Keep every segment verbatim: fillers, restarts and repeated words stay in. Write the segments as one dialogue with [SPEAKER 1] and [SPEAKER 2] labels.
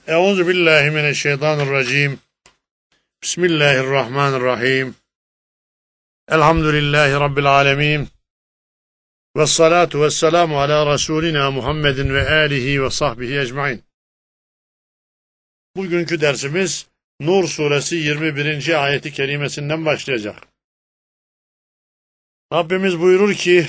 [SPEAKER 1] Euzu billahi mineşşeytanirracim. Bismillahirrahmanirrahim. Elhamdülillahi rabbil alamin. Ves salatu vesselamu ala Resulina Muhammedin ve alihi ve sahbihi ecmaîn. Bugünkü dersimiz Nur suresi yirmi birinci ayeti kerimesinden başlayacak. Rabbimiz buyurur ki: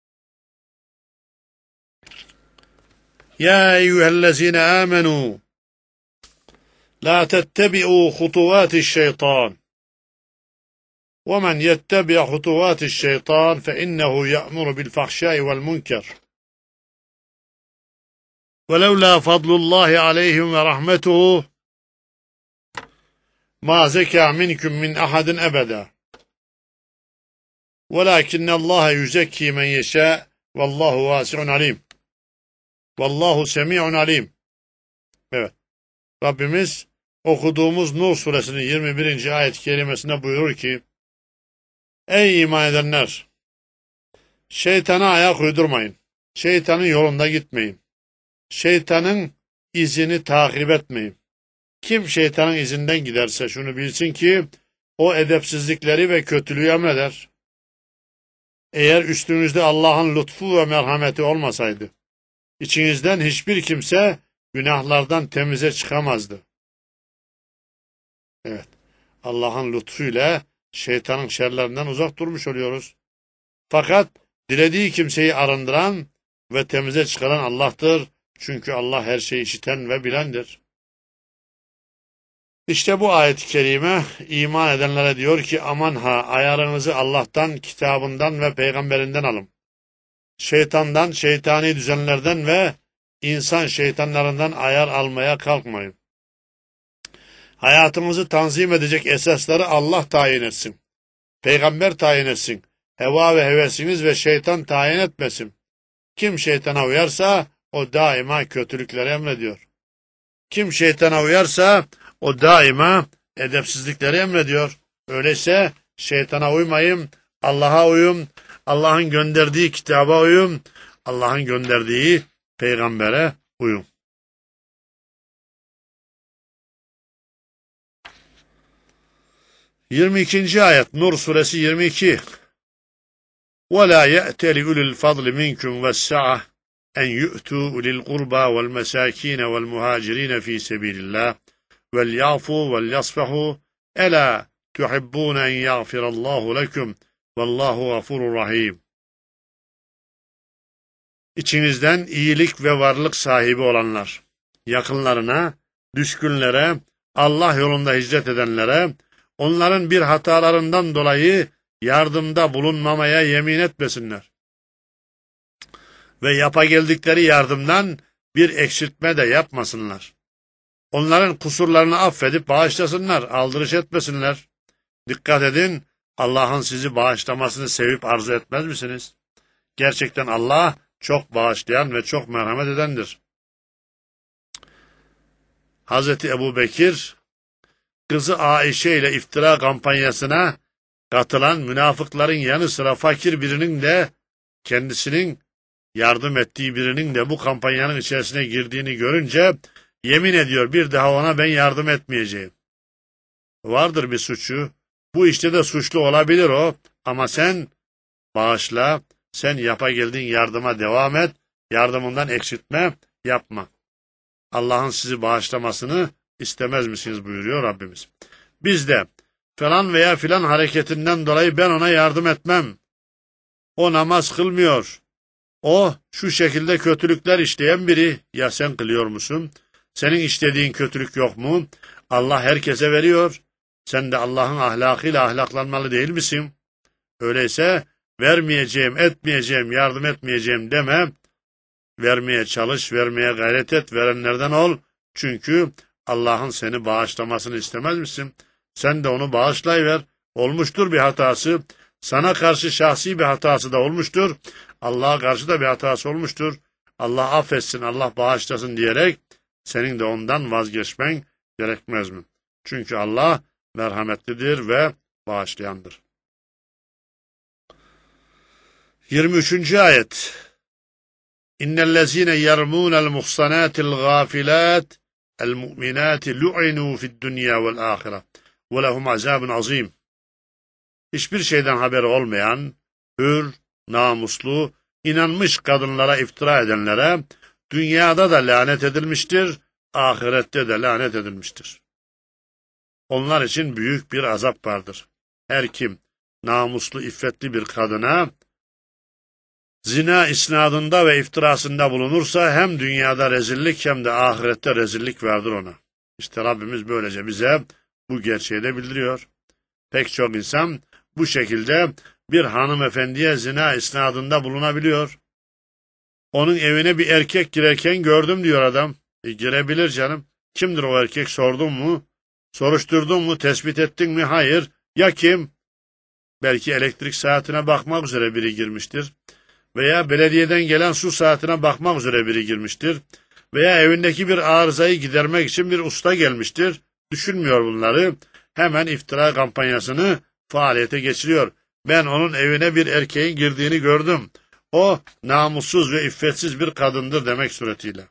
[SPEAKER 1] Ya eyyühellezine amenu la tettebi'u hutuvati'ş-şeytan. وَمَنْ يَتَّبِعْ خُطُوَاتِ الشَّيْطَانِ فَإِنَّهُ يَأْمُرُ بِالْفَحْشَاءِ وَالْمُنكَرِ وَلَوْلَا فَضْلُ اللّٰهِ عَلَيْهِمْ وَرَحْمَتُهُ مَا زَكَى مِنْكُمْ مِنْ أَحَدٍ أَبَدًا وَلَكِنَّ اللّٰهَ يُزَكِّي مَنْ يَشَاءُ وَاللّٰهُ وَاسِعٌ عَلِيمٌ وَاللّٰهُ سَمِيعٌ عَلِيمٌ. Evet, Rabbimiz okuduğumuz Nur suresinin yirmi birinci ayet-i kerimesinde buyurur ki: Ey iman edenler! Şeytana ayak uydurmayın. Şeytanın yolunda gitmeyin. Şeytanın izini takip etmeyin. Kim şeytanın izinden giderse şunu bilsin ki o edepsizlikleri ve kötülüğü emreder. Eğer üstünüzde Allah'ın lütfu ve merhameti olmasaydı, içinizden hiçbir kimse günahlardan temize çıkamazdı. Evet, Allah'ın lütfuyla şeytanın şerlerinden uzak durmuş oluyoruz. Fakat dilediği kimseyi arındıran ve temize çıkaran Allah'tır. Çünkü Allah her şeyi işiten ve bilendir. İşte bu ayet-i kerime iman edenlere diyor ki aman ha, ayarınızı Allah'tan, kitabından ve peygamberinden alın. Şeytandan, şeytani düzenlerden ve insan şeytanlarından ayar almaya kalkmayın. Hayatımızı tanzim edecek esasları Allah tayin etsin. Peygamber tayin etsin. Heva ve hevesiniz ve şeytan tayin etmesin. Kim şeytana uyarsa o daima kötülükleri emrediyor. Kim şeytana uyarsa o daima edepsizlikleri emrediyor. Öyleyse şeytana uymayın, Allah'a uyun, Allah'ın gönderdiği kitaba uyun, Allah'ın gönderdiği peygambere uyun. yirmi ikinci ayet Nur suresi yirmi iki. وَلَا يَأْتَلِ أُولِي الْفَضْلِ مِنْكُمْ وَالسَّعَةِ أَنْ يُؤْتُوا أُولِي الْقُرْبَى وَالْمَسَاكِينَ وَالْمُهَاجِرِينَ فِي سَبِيلِ اللّٰهِ وَلْيَعْفُوا وَلْيَصْفَحُوا أَلَا تُحِبُّونَ أَنْ يَغْفِرَ اللّٰهُ لَكُمْ وَاللّٰهُ غَفُورٌ رَحِيمٌ. İçinizden iyilik ve varlık sahibi olanlar, yakınlarına, düşkünlere, Allah yolunda hicret edenlere, onların bir hatalarından dolayı yardımda bulunmamaya yemin etmesinler. Ve yapa geldikleri yardımdan bir eksiltme de yapmasınlar. Onların kusurlarını affedip bağışlasınlar, aldırış etmesinler. Dikkat edin, Allah'ın sizi bağışlamasını sevip arzu etmez misiniz? Gerçekten Allah çok bağışlayan ve çok merhamet edendir. Hazreti Ebu Bekir, kızı Aişe ile iftira kampanyasına katılan münafıkların yanı sıra fakir birinin de kendisinin yardım ettiği birinin de bu kampanyanın içerisine girdiğini görünce yemin ediyor bir daha ona ben yardım etmeyeceğim. Vardır bir suçu. Bu işte de suçlu olabilir o. Ama sen bağışla, sen yapa geldiğin yardıma devam et, yardımından eksiltme yapma. Allah'ın sizi bağışlamasını istemez misiniz buyuruyor Rabbimiz. Biz de falan veya filan hareketinden dolayı ben ona yardım etmem. O namaz kılmıyor. O şu şekilde kötülükler işleyen biri. Ya sen kılıyor musun? Senin işlediğin kötülük yok mu? Allah herkese veriyor. Sen de Allah'ın ahlakıyla ahlaklanmalı değil misin? Öyleyse vermeyeceğim, etmeyeceğim, yardım etmeyeceğim deme. Vermeye çalış, vermeye gayret et, verenlerden ol. Çünkü Allah'ın seni bağışlamasını istemez misin? Sen de onu bağışlayıver. Olmuştur bir hatası. Sana karşı şahsi bir hatası da olmuştur. Allah'a karşı da bir hatası olmuştur. Allah affetsin, Allah bağışlasın diyerek senin de ondan vazgeçmen gerekmez mi? Çünkü Allah merhametlidir ve bağışlayandır. yirmi üçüncü ayet. İnnellezîne yermûnel muhsanâtil gâfilât el-mu'minati lu'inu fi'd-dunya ve'l-ahire ve lehum azabun azim. Hiçbir şeyden haberi olmayan, hür, namuslu, inanmış kadınlara iftira edenlere dünyada da lanet edilmiştir, ahirette de lanet edilmiştir. Onlar için büyük bir azap vardır. Her kim namuslu, iffetli bir kadına zina isnadında ve iftirasında bulunursa hem dünyada rezillik hem de ahirette rezillik vardır ona. İşte Rabbimiz böylece bize bu gerçeği de bildiriyor. Pek çok insan bu şekilde bir hanımefendiye zina isnadında bulunabiliyor. Onun evine bir erkek girerken gördüm diyor adam. E, girebilir canım. Kimdir o erkek, sordun mu? Soruşturdun mu? Tespit ettin mi? Hayır. Ya kim? Belki elektrik saatine bakmak üzere biri girmiştir. Veya belediyeden gelen su saatine bakmak üzere biri girmiştir. Veya evindeki bir arızayı gidermek için bir usta gelmiştir. Düşünmüyor bunları. Hemen iftira kampanyasını faaliyete geçiriyor. Ben onun evine bir erkeğin girdiğini gördüm. O namussuz ve iffetsiz bir kadındır demek suretiyle.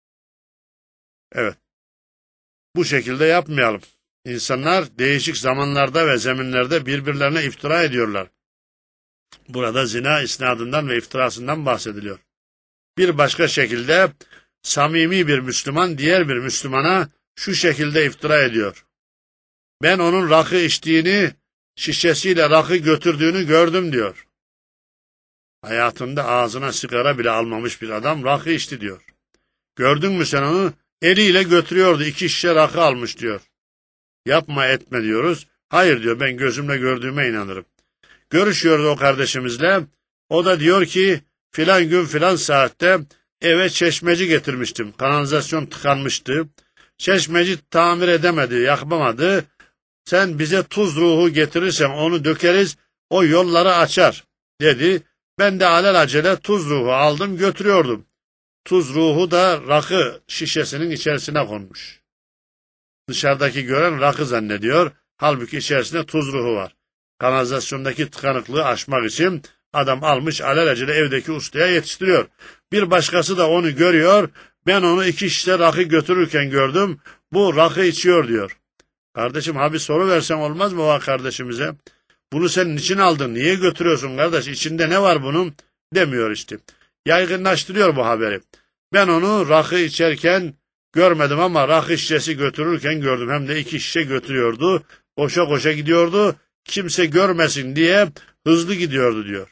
[SPEAKER 1] Evet. Bu şekilde yapmayalım. İnsanlar değişik zamanlarda ve zeminlerde birbirlerine iftira ediyorlar. Burada zina isnadından ve iftirasından bahsediliyor. Bir başka şekilde samimi bir Müslüman diğer bir Müslümana şu şekilde iftira ediyor. Ben onun rakı içtiğini, şişesiyle rakı götürdüğünü gördüm diyor. Hayatında ağzına sigara bile almamış bir adam rakı içti diyor. Gördün mü sen onu? Eliyle götürüyordu, iki şişe rakı almış diyor. Yapma etme diyoruz. Hayır diyor, ben gözümle gördüğüme inanırım. Görüşüyordu o kardeşimizle. O da diyor ki filan gün filan saatte eve çeşmeci getirmiştim. Kanalizasyon tıkanmıştı. Çeşmeci tamir edemedi, yapamadı. Sen bize tuz ruhu getirirsen onu dökeriz, o yolları açar dedi. Ben de alelacele tuz ruhu aldım götürüyordum. Tuz ruhu da rakı şişesinin içerisine konmuş. Dışarıdaki gören rakı zannediyor. Halbuki içerisinde tuz ruhu var. Kanalizasyondaki tıkanıklığı aşmak için adam almış alelacele evdeki ustaya yetiştiriyor. Bir başkası da onu görüyor. Ben onu iki şişe rakı götürürken gördüm. Bu rakı içiyor diyor. Kardeşim ha bir soru versen olmaz mı o kardeşimize? Bunu sen niçin aldın? Niye götürüyorsun kardeş? İçinde ne var bunun? Demiyor işte. Yaygınlaştırıyor bu haberi. Ben onu rakı içerken görmedim ama rakı şişesi götürürken gördüm. Hem de iki şişe götürüyordu. Koşa koşa gidiyordu. Kimse görmesin diye hızlı gidiyordu diyor.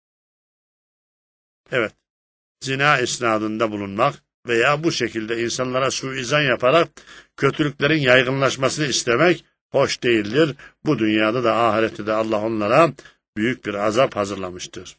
[SPEAKER 1] Evet. Zina isnadında bulunmak veya bu şekilde insanlara suizan yaparak kötülüklerin yaygınlaşmasını istemek hoş değildir. Bu dünyada da ahirette de Allah onlara büyük bir azap hazırlamıştır.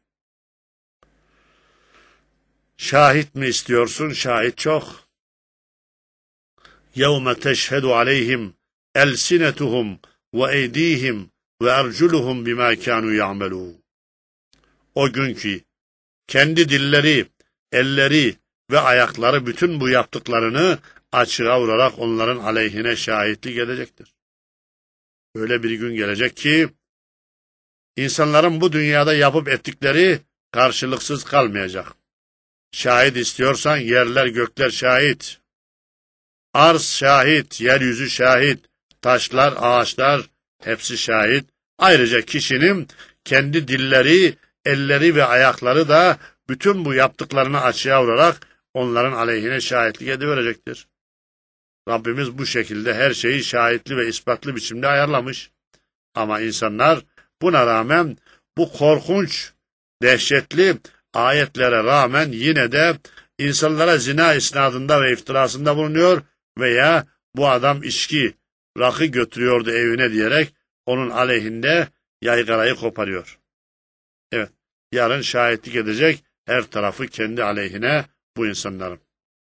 [SPEAKER 1] Şahit mi istiyorsun? Şahit çok. يَوْمَ تَشْهَدُ عَلَيْهِمْ أَلْسِنَتُهُمْ وَاَيْد۪يهِمْ وَاَرْجُلُهُمْ بِمَا كَانُوا يَعْمَلُونَ. O gün ki kendi dilleri, elleri ve ayakları bütün bu yaptıklarını açığa vurarak onların aleyhine şahitlik edecektir. Öyle bir gün gelecek ki insanların bu dünyada yapıp ettikleri karşılıksız kalmayacak. Şahit istiyorsan yerler gökler şahit. Arz şahit, yeryüzü şahit, taşlar, ağaçlar hepsi şahit. Ayrıca kişinin kendi dilleri, elleri ve ayakları da bütün bu yaptıklarını açığa vurarak onların aleyhine şahitlik ediverecektir. Rabbimiz bu şekilde her şeyi şahitli ve ispatlı biçimde ayarlamış. Ama insanlar buna rağmen bu korkunç, dehşetli ayetlere rağmen yine de insanlara zina isnadında ve iftirasında bulunuyor veya bu adam içki, rakı götürüyordu evine diyerek onun aleyhinde yaygarayı koparıyor. Evet, yarın şahitlik edecek her tarafı kendi aleyhine bu insanların.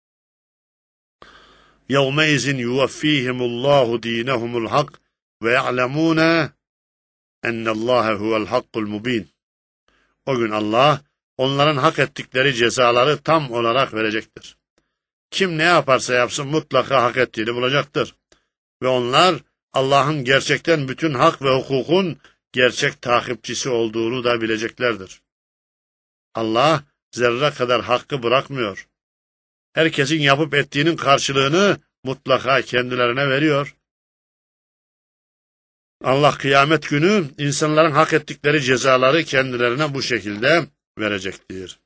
[SPEAKER 1] يَوْمَئِذٍ يُوَفِّيهِمُ اللّٰهُ د۪ينَهُمُ الْحَقِّ وَيَعْلَمُونَ اَنَّ اللّٰهَ هُوَ الْحَقُّ الْمُب۪ينَ. O gün Allah onların hak ettikleri cezaları tam olarak verecektir. Kim ne yaparsa yapsın mutlaka hak ettiğini bulacaktır. Ve onlar Allah'ın gerçekten bütün hak ve hukukun gerçek takipçisi olduğunu da bileceklerdir. Allah zerre kadar hakkı bırakmıyor. Herkesin yapıp ettiğinin karşılığını mutlaka kendilerine veriyor. Allah kıyamet günü insanların hak ettikleri cezaları kendilerine bu şekilde verecektir.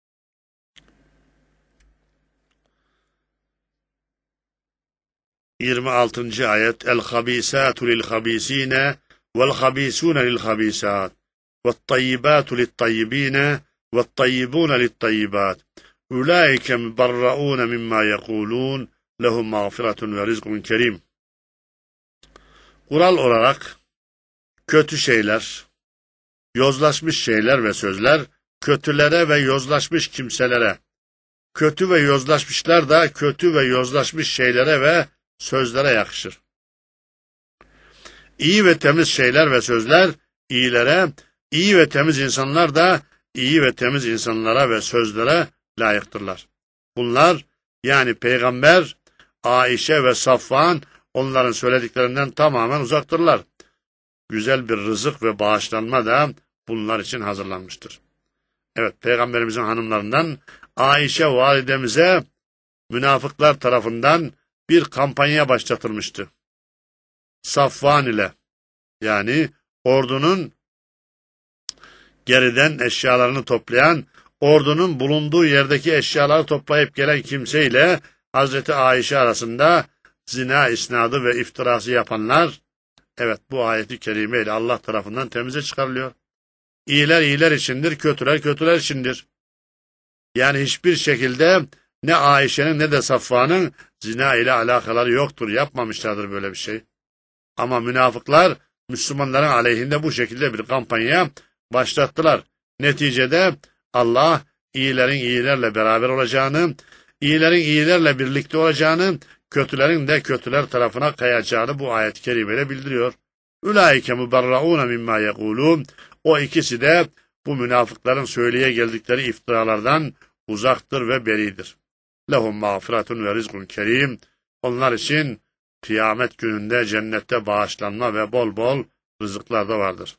[SPEAKER 1] yirmi altıncı ayet El-habisatu lil-habisine vel-habisune lil-habisat ve't-tayyibatu lit-tayyibine ve't-tayyibune lit-tayyibat ulaike müberraun mimma yekulun lehum mağfiretun ve rizkun kerim. Kural olarak kötü şeyler, yozlaşmış şeyler ve sözler kötülere ve yozlaşmış kimselere, kötü ve yozlaşmışlar da kötü ve yozlaşmış şeylere ve sözlere yakışır. İyi ve temiz şeyler ve sözler iyilere, iyi ve temiz insanlar da iyi ve temiz insanlara ve sözlere layıktırlar. Bunlar yani Peygamber, Aişe ve Safvan onların söylediklerinden tamamen uzaktırlar. Güzel bir rızık ve bağışlanma da bunlar için hazırlanmıştır. Evet, Peygamberimizin hanımlarından Aişe validemize münafıklar tarafından bir kampanya başlatılmıştı. Safvan ile, yani ordunun geriden eşyalarını toplayan, ordunun bulunduğu yerdeki eşyaları toplayıp gelen kimseyle Hazreti Aişe arasında zina isnadı ve iftirası yapanlar, evet bu ayeti kerime ile Allah tarafından temize çıkarılıyor. İyiler iyiler içindir, kötüler kötüler içindir. Yani hiçbir şekilde ne Ayşe'nin ne de Safvan'ın zina ile alakaları yoktur. Yapmamışlardır böyle bir şey. Ama münafıklar Müslümanların aleyhinde bu şekilde bir kampanya başlattılar. Neticede Allah iyilerin iyilerle beraber olacağını, iyilerin iyilerle birlikte olacağını, kötülerin de kötüler tarafına kayacağını bu ayet-i kerimeyle bildiriyor. Ulaike muberraun mimma yekulun. O ikisi de bu münafıkların söyleye geldikleri iftiralardan uzaktır ve beridir. Lehum mağfiretun ve rizkun kerim. Onlar için kıyamet gününde cennette bağışlanma ve bol bol rızıklar da vardır.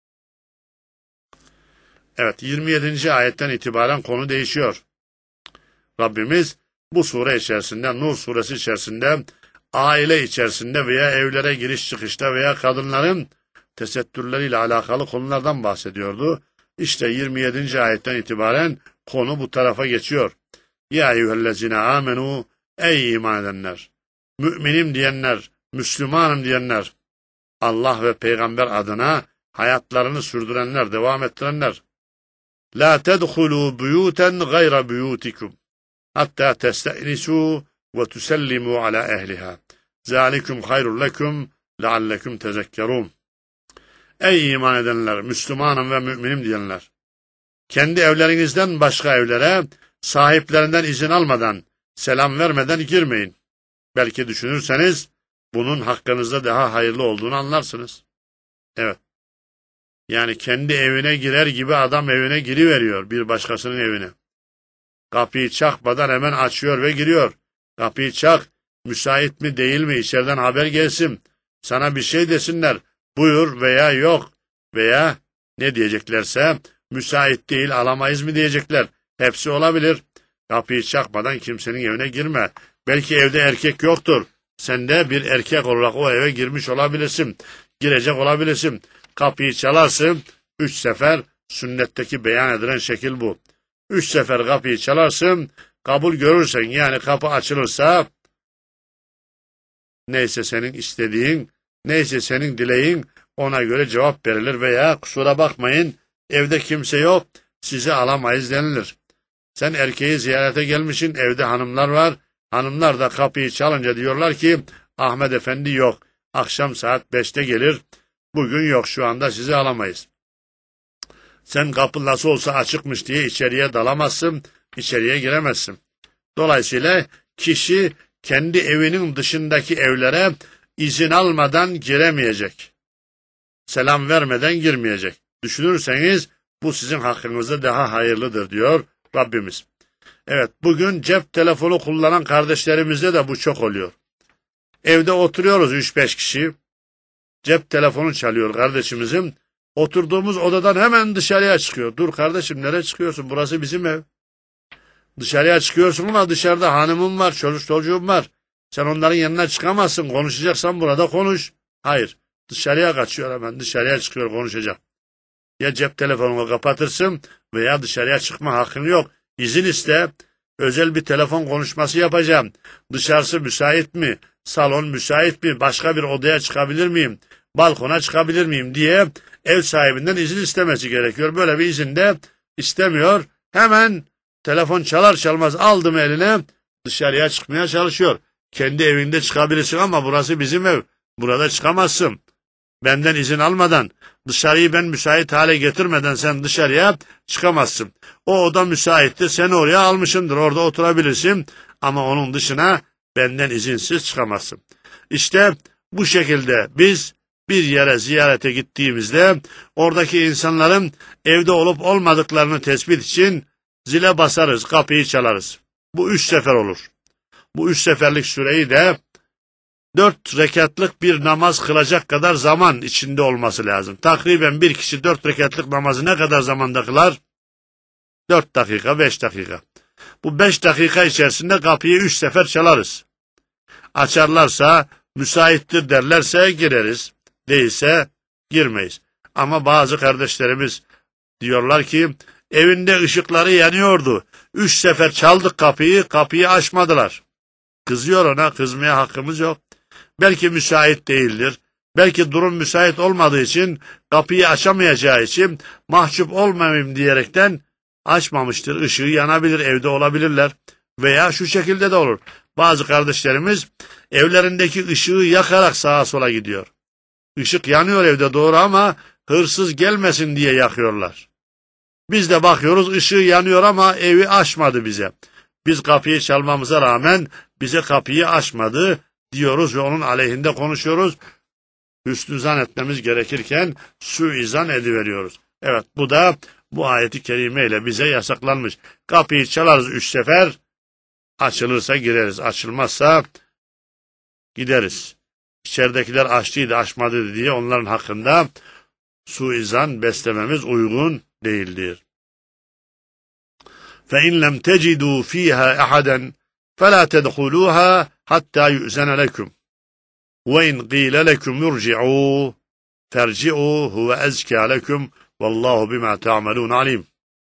[SPEAKER 1] Evet, yirmi yedinci ayetten itibaren konu değişiyor. Rabbimiz bu sure içerisinde, Nur suresi içerisinde, aile içerisinde veya evlere giriş çıkışta veya kadınların tesettürleriyle alakalı konulardan bahsediyordu. İşte yirmi yedinci ayetten itibaren konu bu tarafa geçiyor. Ya eyyühellezine amenu, ey iman edenler, müminim diyenler, Müslümanım diyenler, Allah ve Peygamber adına hayatlarını sürdürenler, devam ettirenler. La tedhulu buyuten gayra buyutikum hatta testenisu ve tusellimu ala ehliha. Zalikum hayrun lekum leallekum tezekkerun. Ey iman edenler, Müslümanım ve müminim diyenler, kendi evlerinizden başka evlere sahiplerinden izin almadan, selam vermeden girmeyin. Belki düşünürseniz bunun hakkınızda daha hayırlı olduğunu anlarsınız. Evet. Yani kendi evine girer gibi adam evine giriveriyor, bir başkasının evine. Kapıyı çakmadan hemen açıyor ve giriyor. Kapıyı çak, müsait mi değil mi, içeriden haber gelsin, sana bir şey desinler, buyur veya yok veya ne diyeceklerse, müsait değil, alamayız mı diyecekler. Hepsi olabilir. Kapıyı çakmadan kimsenin evine girme. Belki evde erkek yoktur. Sen de bir erkek olarak o eve girmiş olabilirsin. Girecek olabilirsin. Kapıyı çalarsın. Üç sefer, sünnetteki beyan edilen şekil bu. Üç sefer kapıyı çalarsın. Kabul görürsen, yani kapı açılırsa, neyse senin istediğin, neyse senin dileğin, ona göre cevap verilir veya kusura bakmayın, evde kimse yok, sizi alamayız denilir. Sen erkeği ziyarete gelmişsin, evde hanımlar var, hanımlar da kapıyı çalınca diyorlar ki, Ahmet Efendi yok, akşam saat beşte gelir, bugün yok, şu anda sizi alamayız. Sen kapı nasıl olsa açıkmış diye içeriye dalamazsın, içeriye giremezsin. Dolayısıyla kişi kendi evinin dışındaki evlere izin almadan giremeyecek. Selam vermeden girmeyecek. Düşünürseniz bu sizin hakkınızda daha hayırlıdır diyor Rabbimiz. Evet, bugün cep telefonu kullanan kardeşlerimizde de bu çok oluyor. Evde oturuyoruz üç beş kişi. Cep telefonu çalıyor kardeşimizin. Oturduğumuz odadan hemen dışarıya çıkıyor. Dur kardeşim, nereye çıkıyorsun? Burası bizim ev. Dışarıya çıkıyorsun ama dışarıda hanımım var, çocuk çocuğum var. Sen onların yanına çıkamazsın. Konuşacaksan burada konuş. Hayır. Dışarıya kaçıyor hemen. Dışarıya çıkıyor konuşacak. Ya cep telefonunu kapatırsın veya dışarıya çıkma hakkın yok. İzin iste. Özel bir telefon konuşması yapacağım. Dışarısı müsait mi? Salon müsait mi? Başka bir odaya çıkabilir miyim? Balkona çıkabilir miyim diye ev sahibinden izin istemesi gerekiyor. Böyle bir izin de istemiyor. Hemen telefon çalar çalmaz aldım eline, dışarıya çıkmaya çalışıyor. Kendi evinde çıkabilirsin ama burası bizim ev. Burada çıkamazsın. Benden izin almadan, dışarıyı ben müsait hale getirmeden sen dışarıya çıkamazsın. O oda müsaittir, seni oraya almışımdır, orada oturabilirsin ama onun dışına benden izinsiz çıkamazsın. İşte bu şekilde biz bir yere ziyarete gittiğimizde oradaki insanların evde olup olmadıklarını tespit için zile basarız, kapıyı çalarız. Bu üç sefer olur. Bu üç seferlik süreyi de dört rekatlık bir namaz kılacak kadar zaman içinde olması lazım. Takriben bir kişi dört rekatlık namazı ne kadar zamanda kılar? Dört dakika, beş dakika. Bu beş dakika içerisinde kapıyı üç sefer çalarız. Açarlarsa, müsaittir derlerse gireriz. Değilse girmeyiz. Ama bazı kardeşlerimiz diyorlar ki evinde ışıkları yanıyordu. Üç sefer çaldık kapıyı, kapıyı açmadılar. Kızıyor ona, kızmaya hakkımız yok. Belki müsait değildir. Belki durum müsait olmadığı için, kapıyı açamayacağı için mahcup olmayayım diyerekten açmamıştır. Işığı yanabilir, evde olabilirler. Veya şu şekilde de olur. Bazı kardeşlerimiz evlerindeki ışığı yakarak sağa sola gidiyor. Işık yanıyor evde doğru ama hırsız gelmesin diye yakıyorlar. Biz de bakıyoruz ışığı yanıyor ama evi açmadı bize. Biz kapıyı çalmamıza rağmen bize kapıyı açmadı diyoruz ve onun aleyhinde konuşuyoruz. Hüsnü zan etmemiz gerekirken suizan ediveriyoruz. Evet, bu da bu ayeti kerimeyle bize yasaklanmış. Kapıyı çalarız üç sefer, açılırsa gireriz, açılmazsa gideriz. İçeridekiler açtıydı, açmadı diye onların hakkında suizan beslememiz uygun değildir. فَاِنْ لَمْ تَجِدُوا ف۪يهَا اَحَدًا فَلَا تَدْخُلُوهَا حَتَّى يُؤْزَنَ لَكُمْ وَاِنْ قِيلَ لَكُمْ يُرْجِعُوا فَارْجِعُوا هُوَ اَزْكَى لَكُمْ وَاللّٰهُ بِمَا تَعْمَلُونَ عَلِيمٌ.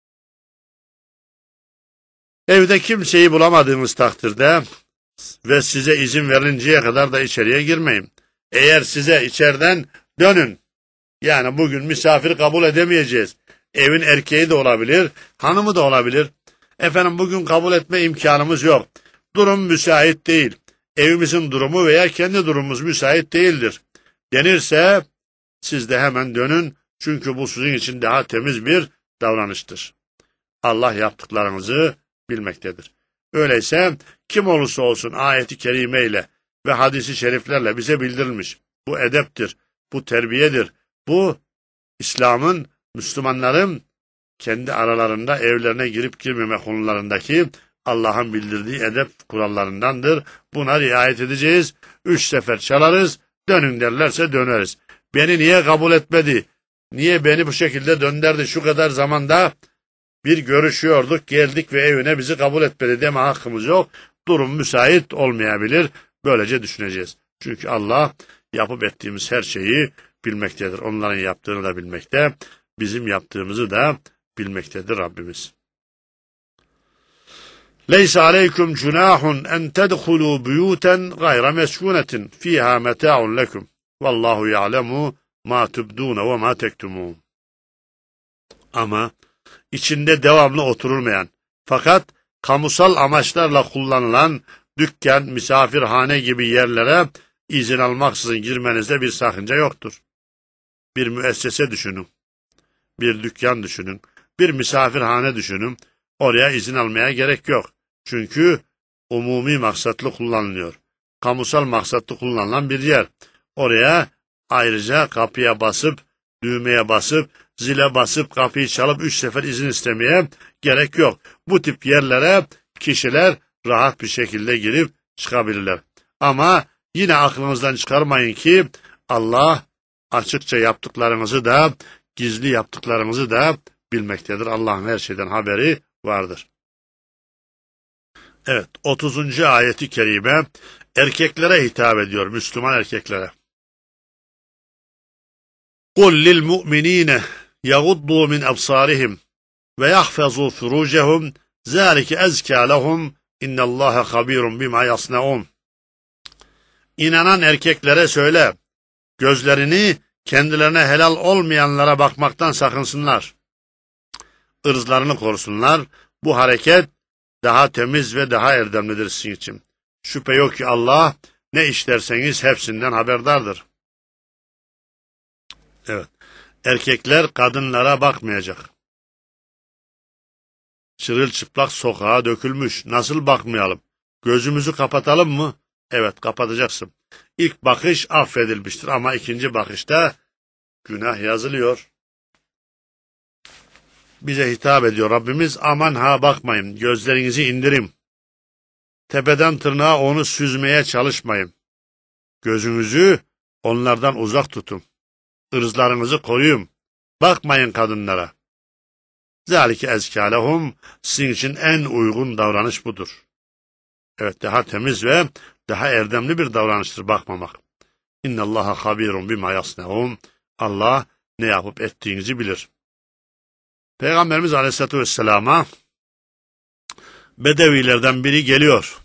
[SPEAKER 1] Evde kimseyi bulamadığınız takdirde ve size izin verinceye kadar da içeriye girmeyin. Eğer size içeriden dönün, yani bugün misafir kabul edemeyeceğiz. Evin erkeği de olabilir, hanımı da olabilir. Efendim bugün kabul etme imkanımız yok. Durum müsait değil. Evimizin durumu veya kendi durumumuz müsait değildir denirse siz de hemen dönün. Çünkü bu sizin için daha temiz bir davranıştır. Allah yaptıklarınızı bilmektedir. Öyleyse kim olursa olsun ayeti kerimeyle ve hadisi şeriflerle bize bildirilmiş. Bu edeptir, bu terbiyedir. Bu İslam'ın, Müslümanların kendi aralarında evlerine girip girmeme konularındaki Allah'ın bildirdiği edep kurallarındandır. Buna riayet edeceğiz. Üç sefer çalarız, dönün derlerse döneriz. Beni niye kabul etmedi? Niye beni bu şekilde döndürdü? Şu kadar zamanda bir görüşüyorduk, geldik ve evine bizi kabul etmedi deme hakkımız yok. Durum müsait olmayabilir. Böylece düşüneceğiz. Çünkü Allah yapıp ettiğimiz her şeyi bilmektedir. Onların yaptığını da bilmekte, bizim yaptığımızı da bilmektedir Rabbimiz. Leysa aleykum cunahun en tedhulu buyuten gayra meskunetin fiha meta'un lekum. Vallahu ya'lemu ma tubdun ve ma tektumun. Ama içinde devamlı oturulmayan fakat kamusal amaçlarla kullanılan dükkan, misafirhane gibi yerlere izin almaksızın girmenizde bir sakınca yoktur. Bir müessese düşünün, bir dükkan düşünün, bir misafirhane düşünün, oraya izin almaya gerek yok. Çünkü umumi maksatlı kullanılıyor. Kamusal maksatlı kullanılan bir yer. Oraya ayrıca kapıya basıp, düğmeye basıp, zile basıp, kapıyı çalıp üç sefer izin istemeye gerek yok. Bu tip yerlere kişiler rahat bir şekilde girip çıkabilirler. Ama yine aklınızdan çıkarmayın ki Allah açıkça yaptıklarınızı da, gizli yaptıklarınızı da bilmektedir. Allah'ın her şeyden haberi vardır. Evet, otuzuncu ayeti kerime erkeklere hitap ediyor, Müslüman erkeklere. قُلْ لِلْمُؤْمِنِينَ يَغُضُّوا مِنْ أَبْصَارِهِمْ وَيَحْفَظُوا فُرُوجَهُمْ ذَٰلِكَ اَزْكَى لَهُمْ اِنَّ اللّٰهَ خَب۪يرٌ بِمَا يَصْنَعُونَ. İnanan erkeklere söyle, gözlerini kendilerine helal olmayanlara bakmaktan sakınsınlar. Irzlarını korusunlar. Bu hareket daha temiz ve daha erdemlidir sizin için. Şüphe yok ki Allah ne işlerseniz hepsinden haberdardır. Evet. Erkekler kadınlara bakmayacak. Çırılçıplak sokağa dökülmüş. Nasıl bakmayalım? Gözümüzü kapatalım mı? Evet, kapatacaksın. İlk bakış affedilmiştir ama ikinci bakışta günah yazılıyor. Bize hitap ediyor Rabbimiz, aman ha bakmayın, gözlerinizi indirin. Tepeden tırnağa onu süzmeye çalışmayın. Gözünüzü onlardan uzak tutun. Irzlarınızı koruyun. Bakmayın kadınlara. Zalike ezkâlehum, sizin için en uygun davranış budur. Evet, daha temiz ve daha erdemli bir davranıştır bakmamak. İnnallaha habirun bima yasneun. Allah ne yapıp ettiğinizi bilir. Peygamberimiz Aleyhisselatü Vesselam'a Bedevilerden biri geliyor.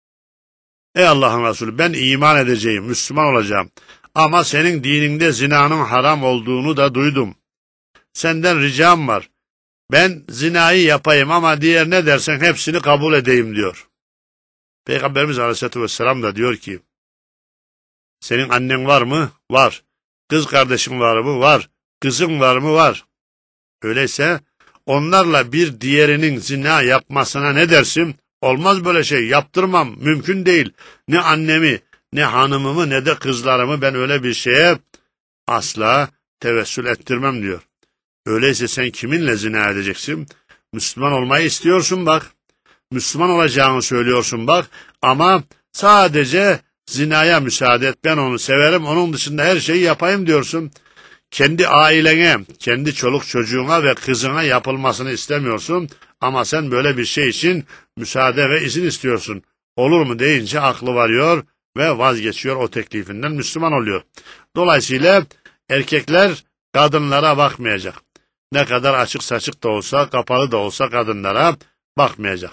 [SPEAKER 1] Ey Allah'ın Resulü, ben iman edeceğim, Müslüman olacağım. Ama senin dininde zinanın haram olduğunu da duydum. Senden ricam var. Ben zinayı yapayım ama diğer ne dersen hepsini kabul edeyim diyor. Peygamberimiz Aleyhisselatü Vesselam da diyor ki, senin annen var mı? Var. Kız kardeşin var mı? Var. Kızın var mı? Var. Öyleyse onlarla bir diğerinin zina yapmasına ne dersin? Olmaz böyle şey, yaptırmam, mümkün değil. Ne annemi, ne hanımımı, ne de kızlarımı ben öyle bir şeye asla tevessül ettirmem diyor. Öyleyse sen kiminle zina edeceksin? Müslüman olmayı istiyorsun bak. Müslüman olacağını söylüyorsun bak. Ama sadece zinaya müsaade et, ben onu severim, onun dışında her şeyi yapayım diyorsun. Kendi ailene, kendi çoluk çocuğuna ve kızına yapılmasını istemiyorsun ama sen böyle bir şey için müsaade ve izin istiyorsun. Olur mu deyince aklı varıyor ve vazgeçiyor o teklifinden, Müslüman oluyor. Dolayısıyla erkekler kadınlara bakmayacak. Ne kadar açık saçık da olsa, kapalı da olsa kadınlara bakmayacak.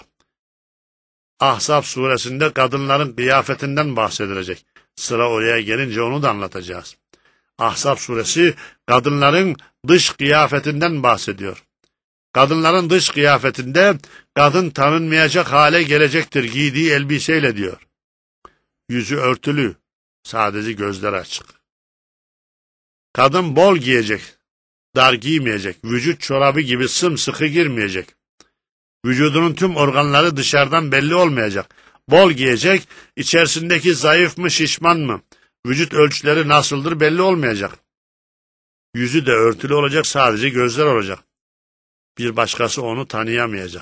[SPEAKER 1] Ahzab suresinde kadınların kıyafetinden bahsedilecek. Sıra oraya gelince onu da anlatacağız. Ahzab suresi kadınların dış kıyafetinden bahsediyor. Kadınların dış kıyafetinde kadın tanınmayacak hale gelecektir giydiği elbiseyle diyor. Yüzü örtülü, sadece gözleri açık. Kadın bol giyecek, dar giymeyecek, vücut çorabı gibi sımsıkı girmeyecek. Vücudunun tüm organları dışarıdan belli olmayacak. Bol giyecek, içerisindeki zayıf mı şişman mı? Vücut ölçüleri nasıldır belli olmayacak. Yüzü de örtülü olacak, sadece gözler olacak. Bir başkası onu tanıyamayacak.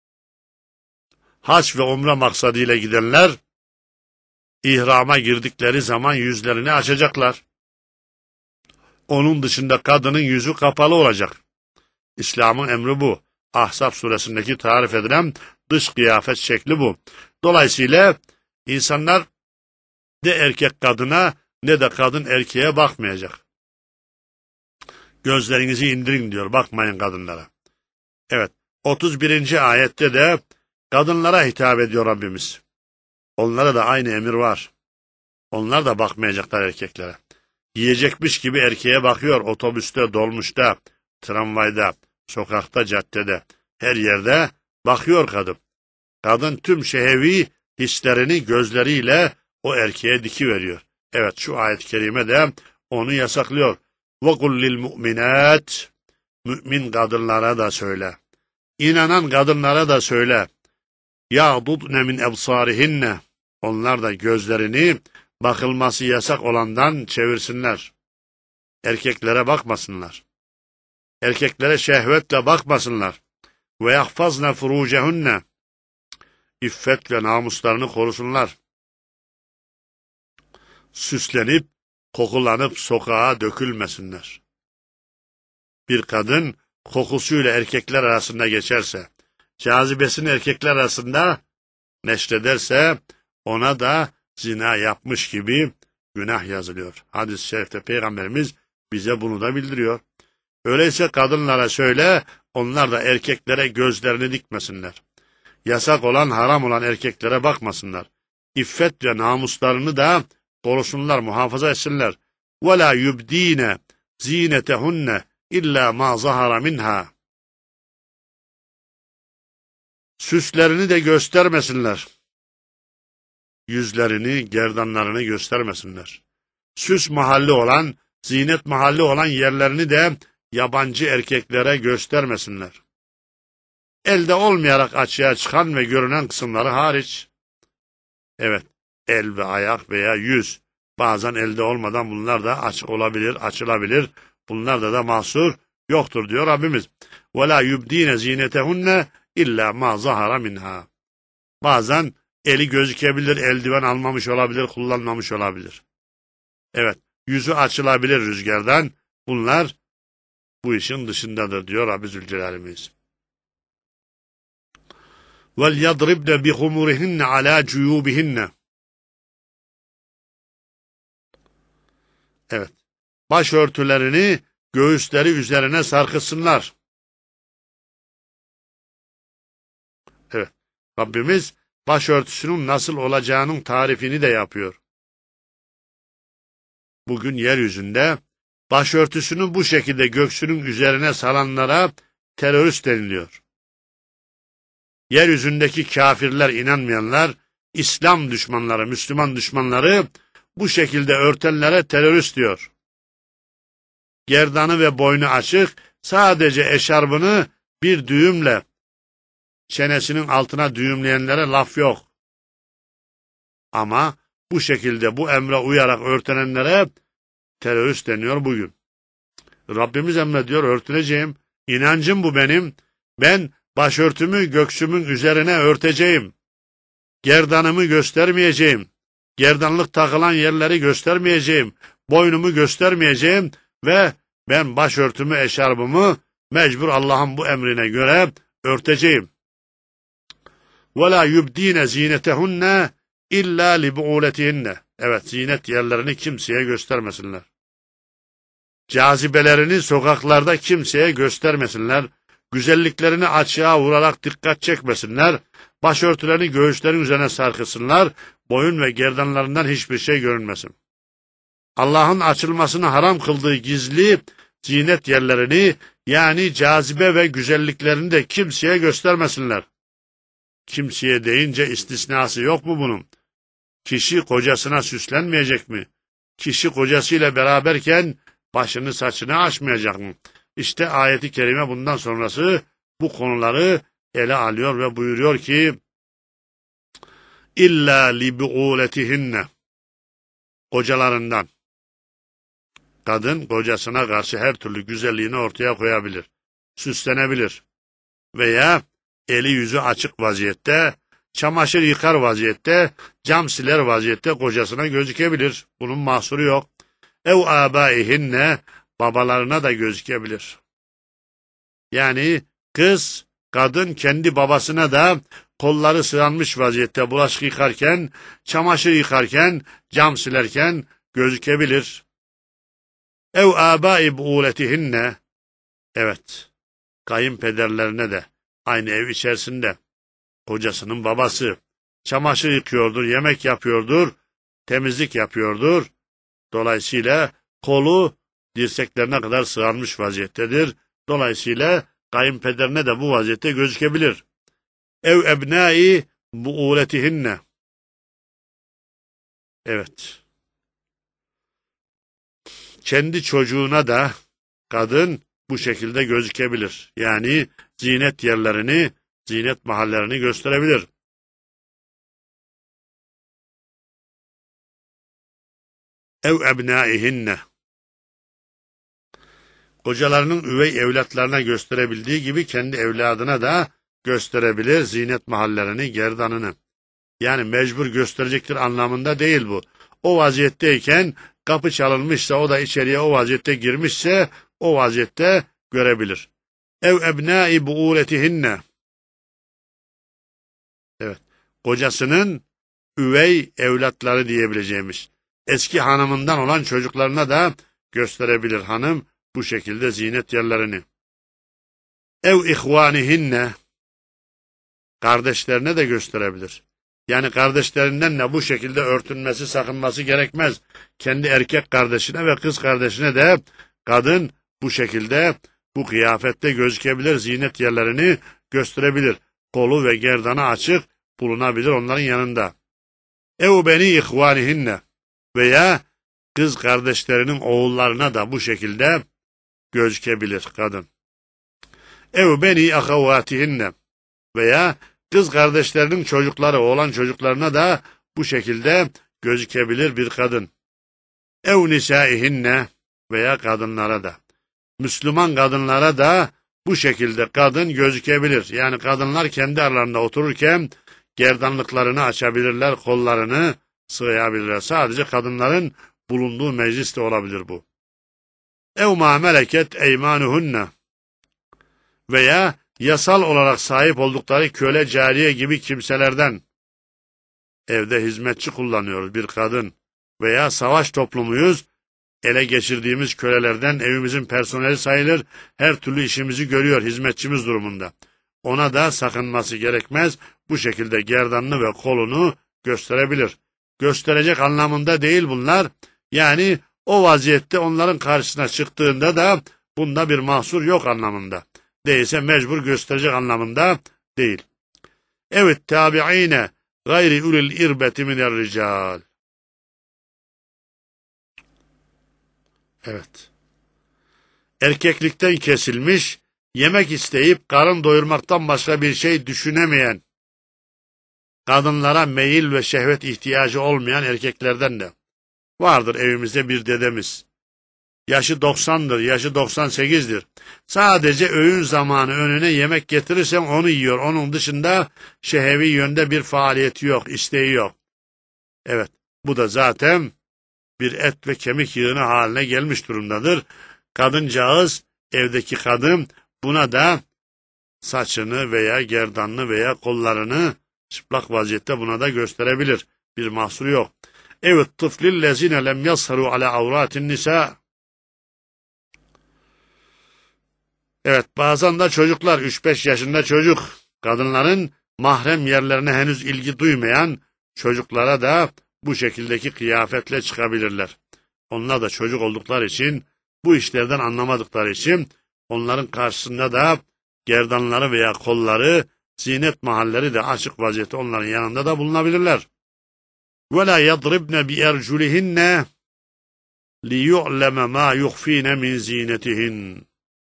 [SPEAKER 1] Hac ve umre maksadıyla gidenler, ihrama girdikleri zaman yüzlerini açacaklar. Onun dışında kadının yüzü kapalı olacak. İslam'ın emri bu. Ahzab suresindeki tarif edilen dış kıyafet şekli bu. Dolayısıyla insanlar ne erkek kadına ne de kadın erkeğe bakmayacak. Gözlerinizi indirin diyor, bakmayın kadınlara. Evet, otuz birinci ayette de kadınlara hitap ediyor Rabbimiz. Onlara da aynı emir var. Onlar da bakmayacaklar erkeklere. Yiyecekmiş gibi erkeğe bakıyor, otobüste, dolmuşta, tramvayda, sokakta, caddede, her yerde bakıyor kadın. Kadın tüm şehevi hislerini gözleriyle o erkeğe dikiveriyor. Evet, şu ayet-i kerime de onu yasaklıyor. وَقُلْ لِلْمُؤْمِنَاتِ Mümin kadınlara da söyle. İnanan kadınlara da söyle. يَعْضُضْنَ مِنْ اَبْصَارِهِنَّ Onlar da gözlerini bakılması yasak olandan çevirsinler. Erkeklere bakmasınlar. Erkeklere şehvetle bakmasınlar. وَيَحْفَظْنَ فُرُوجَهُنَّ İffet ve namuslarını korusunlar. Süslenip, kokulanıp sokağa dökülmesinler. Bir kadın kokusuyla erkekler arasında geçerse, cazibesini erkekler arasında neşrederse ona da zina yapmış gibi günah yazılıyor. Hadis-i şerifte Peygamberimiz bize bunu da bildiriyor. Öyleyse kadınlara söyle, onlar da erkeklere gözlerini dikmesinler. Yasak olan, haram olan erkeklere bakmasınlar. İffet ve namuslarını da korusunlar, muhafaza etsinler. وَلَا يُبْد۪ينَ زِينَتَهُنَّ اِلَّا مَا ظَهَرَ مِنْهَا Süslerini de göstermesinler. Yüzlerini, gerdanlarını göstermesinler. Süs mahalli olan, zinet mahalli olan yerlerini de yabancı erkeklere göstermesinler. Elde olmayarak açığa çıkan ve görünen kısımları hariç. Evet, el ve ayak veya yüz. Bazen elde olmadan bunlar da aç olabilir, açılabilir. Bunlarda da mahsur yoktur diyor Rabbimiz. وَلَا يُبْد۪ينَ زِينَتَهُنَّ اِلَّا مَا ظَهَرَ مِنْهَا Bazen eli gözükebilir, eldiven almamış olabilir, kullanmamış olabilir. Evet, yüzü açılabilir rüzgardan. Bunlar bu işin dışındadır diyor Rabbi Zülcelal'imiz. وَلْيَضْرِبْنَ بِخُمُرِهِنَّ عَلَى جُيُوبِهِنَّ Evet, başörtülerini göğüsleri üzerine sarkıtsınlar. Evet, Rabbimiz başörtüsünün nasıl olacağının tarifini de yapıyor. Bugün yeryüzünde başörtüsünü bu şekilde göğsünün üzerine salanlara terörist deniliyor. Yeryüzündeki kafirler, inanmayanlar, İslam düşmanları, Müslüman düşmanları bu şekilde örtenlere terörist diyor. Gerdanı ve boynu açık, sadece eşarbını bir düğümle çenesinin altına düğümleyenlere laf yok. Ama bu şekilde bu emre uyarak örtenenlere terörist deniyor bugün. Rabbimiz emrediyor, örtüneceğim. İnancım bu benim. Ben başörtümü göğsümün üzerine örteceğim. Gerdanımı göstermeyeceğim. Gerdanlık takılan yerleri göstermeyeceğim. Boynumu göstermeyeceğim ve ben başörtümü, eşarbımı mecbur Allah'ın bu emrine göre örteceğim. وَلَا يُبْد۪ينَ زِينَتَهُنَّ اِلَّا لِبُعُولَتِهِنَّ Evet, zinet yerlerini kimseye göstermesinler. Cazibelerini sokaklarda kimseye göstermesinler. Güzelliklerini açığa vurarak dikkat çekmesinler. Başörtülerini göğüslerin üzerine sarkısınlar. Boyun ve gerdanlarından hiçbir şey görünmesin. Allah'ın açılmasını haram kıldığı gizli zinet yerlerini, yani cazibe ve güzelliklerini de kimseye göstermesinler. Kimseye deyince istisnası yok mu bunun? Kişi kocasına süslenmeyecek mi? Kişi kocasıyla beraberken başını saçını açmayacak mı? İşte ayeti kerime bundan sonrası bu konuları ele alıyor ve buyuruyor ki İlla libu'uletihinne kocalarından. Kadın kocasına karşı her türlü güzelliğini ortaya koyabilir. Süslenebilir. Veya eli yüzü açık vaziyette, çamaşır yıkar vaziyette, cam siler vaziyette kocasına gözükebilir. Bunun mahsuru yok. Ev âbâihinne babalarına da gözükebilir. Yani kız, kadın kendi babasına da kolları sıvanmış vaziyette bulaşık yıkarken, çamaşır yıkarken, cam silerken gözükebilir. Ev âbâi bu'uletihinne Evet, kayınpederlerine de aynı ev içerisinde kocasının babası çamaşır yıkıyordur, yemek yapıyordur, temizlik yapıyordur. Dolayısıyla kolu dirseklerine kadar sığanmış vaziyettedir. Dolayısıyla kayınpederine de bu vaziyette gözükebilir. Ev ebnai bu'uletihinne Evet. Kendi çocuğuna da kadın bu şekilde gözükebilir. Yani zinet yerlerini, zinet mahallerini gösterebilir. Ev ebnaihinne Kocalarının üvey evlatlarına gösterebildiği gibi kendi evladına da gösterebilir zinet mahallerini, gerdanını. Yani mecbur gösterecektir anlamında değil bu. O vaziyetteyken kapı çalınmışsa, o da içeriye o vaziyette girmişse o vaziyette görebilir. Ev ebnai bu'uletihinne Evet. kocasının üvey evlatları diyebileceğimiz eski hanımından olan çocuklarına da gösterebilir hanım bu şekilde zinet yerlerini. Ev ihvanihinne, kardeşlerine de gösterebilir. Yani kardeşlerinden de bu şekilde örtünmesi, sakınması gerekmez. Kendi erkek kardeşine ve kız kardeşine de kadın bu şekilde, bu kıyafette gözükebilir, zinet yerlerini gösterebilir. Kolu ve gerdanı açık bulunabilir onların yanında. Ev beni ihvanihinne, veya kız kardeşlerinin oğullarına da bu şekilde gözükebilir kadın. Ev beni ahavatihinne, veya kız kardeşlerinin çocukları, oğlan çocuklarına da bu şekilde gözükebilir bir kadın. Ev nisaihinne, veya kadınlara da. Müslüman kadınlara da bu şekilde kadın gözükebilir. Yani kadınlar kendi aralarında otururken gerdanlıklarını açabilirler, kollarını sığayabilirler. Sadece kadınların bulunduğu mecliste olabilir bu. Ev ma meleket eymanuhunne, veya yasal olarak sahip oldukları köle, cariye gibi kimselerden. Evde hizmetçi kullanıyoruz bir kadın veya savaş toplumuyuz, ele geçirdiğimiz kölelerden evimizin personeli sayılır, her türlü işimizi görüyor hizmetçimiz durumunda. Ona da sakınması gerekmez, bu şekilde gerdanını ve kolunu gösterebilir. Gösterecek anlamında değil bunlar, yani o vaziyette onların karşısına çıktığında da bunda bir mahsur yok anlamında. Değilse mecbur gösterecek anlamında değil. Evet, tabi'ine gayri ulil irbeti minel rical. Evet. Erkeklikten kesilmiş, yemek isteyip karın doyurmaktan başka bir şey düşünemeyen, kadınlara meyil ve şehvet ihtiyacı olmayan erkeklerden de vardır evimizde bir dedemiz. Yaşı doksandır, yaşı doksan sekizdir. Sadece öğün zamanı önüne yemek getirirsen onu yiyor. Onun dışında şehevi yönde bir faaliyeti yok, isteği yok. Evet, bu da zaten bir et ve kemik yığını haline gelmiş durumdadır. Kadıncağız, evdeki kadın buna da saçını veya gerdanını veya kollarını çıplak vaziyette buna da gösterebilir. Bir mahsuru yok. Evet, tıflillezine lem yasharu ala avratin nisa. Evet, bazen de çocuklar, üç beş yaşında çocuk, kadınların mahrem yerlerine henüz ilgi duymayan çocuklara da bu şekildeki kıyafetle çıkabilirler. Onlar da çocuk oldukları için, bu işlerden anlamadıkları için onların karşısında da gerdanları veya kolları, zinet mahalleri de açık vaziyette onların yanında da bulunabilirler. وَلَا يَضْرِبْنَ بِاَرْجُلِهِنَّ لِيُعْلَمَ مَا يُخْف۪ينَ مِنْ زِينَتِهِنَّ.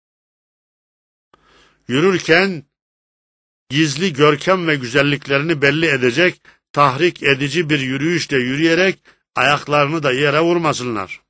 [SPEAKER 1] Yürürken gizli görkem ve güzelliklerini belli edecek, tahrik edici bir yürüyüşle yürüyerek ayaklarını da yere vurmasınlar.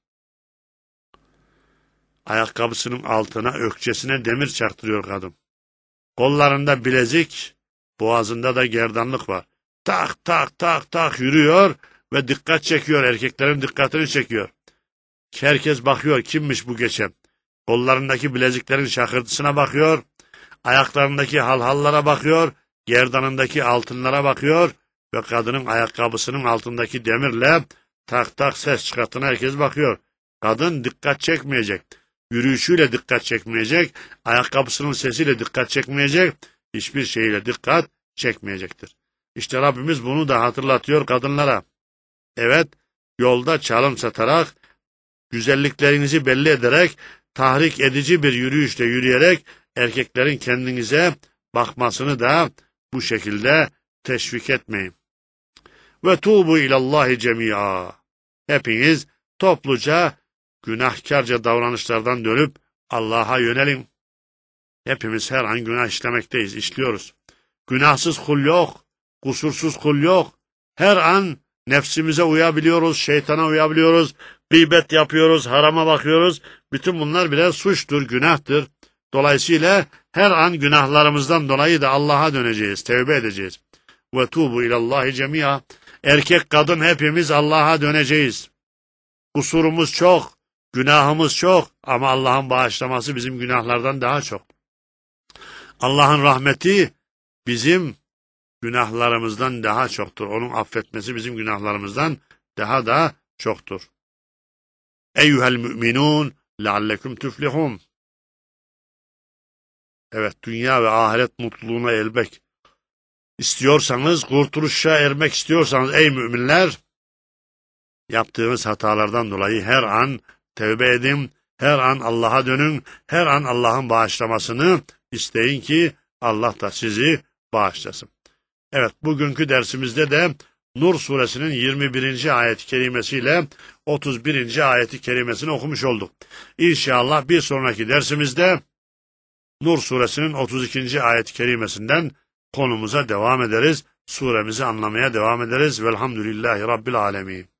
[SPEAKER 1] Ayakkabısının altına, ökçesine demir çaktırıyor kadın. Kollarında bilezik, boğazında da gerdanlık var. Tak tak tak tak yürüyor ve dikkat çekiyor, erkeklerin dikkatini çekiyor. Herkes bakıyor, kimmiş bu geçen? Kollarındaki bileziklerin şakırtısına bakıyor, ayaklarındaki halhallara bakıyor, gerdanındaki altınlara bakıyor ve kadının ayakkabısının altındaki demirle tak tak ses çıkarttığına herkes bakıyor. Kadın dikkat çekmeyecek, yürüyüşüyle dikkat çekmeyecek, ayakkabısının sesiyle dikkat çekmeyecek, hiçbir şeyle dikkat çekmeyecektir. İşte Rabbimiz bunu da hatırlatıyor kadınlara. Evet, yolda çalım satarak, güzelliklerinizi belli ederek, tahrik edici bir yürüyüşle yürüyerek, erkeklerin kendinize bakmasını da bu şekilde teşvik etmeyin. Ve tuğbu ilallahi cemi'a. Hepiniz topluca günahkarca davranışlardan dönüp Allah'a yönelin. Hepimiz her an günah işlemekteyiz, işliyoruz. Günahsız kul yok, kusursuz kul yok. Her an nefsimize uyabiliyoruz, şeytana uyabiliyoruz, gıybet yapıyoruz, harama bakıyoruz. Bütün bunlar birer suçtur, günahtır. Dolayısıyla her an günahlarımızdan dolayı da Allah'a döneceğiz, tevbe edeceğiz. Ve tuğbu ilallahi cemi'a. Erkek kadın hepimiz Allah'a döneceğiz. Kusurumuz çok, günahımız çok ama Allah'ın bağışlaması bizim günahlardan daha çok. Allah'ın rahmeti bizim günahlarımızdan daha çoktur. Onun affetmesi bizim günahlarımızdan daha da çoktur. Eyyuhel müminun leallekum tuflihun. Evet, dünya ve ahiret mutluluğuna elbek istiyorsanız, kurtuluşa ermek istiyorsanız ey müminler, yaptığınız hatalardan dolayı her an tevbe edin, her an Allah'a dönün, her an Allah'ın bağışlamasını isteyin ki Allah da sizi bağışlasın. Evet, bugünkü dersimizde de Nur suresinin yirmi birinci ayet-i kerimesiyle otuz birinci ayet-i kerimesini okumuş olduk. İnşallah bir sonraki dersimizde Nur suresinin otuz ikinci ayet-i kerimesinden konumuza devam ederiz. Suremizi anlamaya devam ederiz. Velhamdülillahi Rabbil alemin.